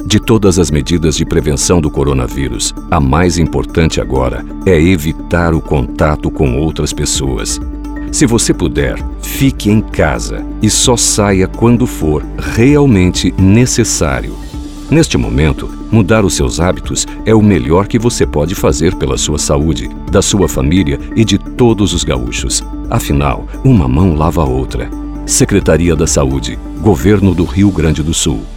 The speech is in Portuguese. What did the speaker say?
De todas as medidas de prevenção do coronavírus, a mais importante agora é evitar o contato com outras pessoas. Se você puder, fique em casa e só saia quando for realmente necessário. Neste momento, mudar os seus hábitos é o melhor que você pode fazer pela sua saúde, da sua família e de todos os gaúchos. Afinal, uma mão lava a outra. Secretaria da Saúde, Governo do Rio Grande do Sul.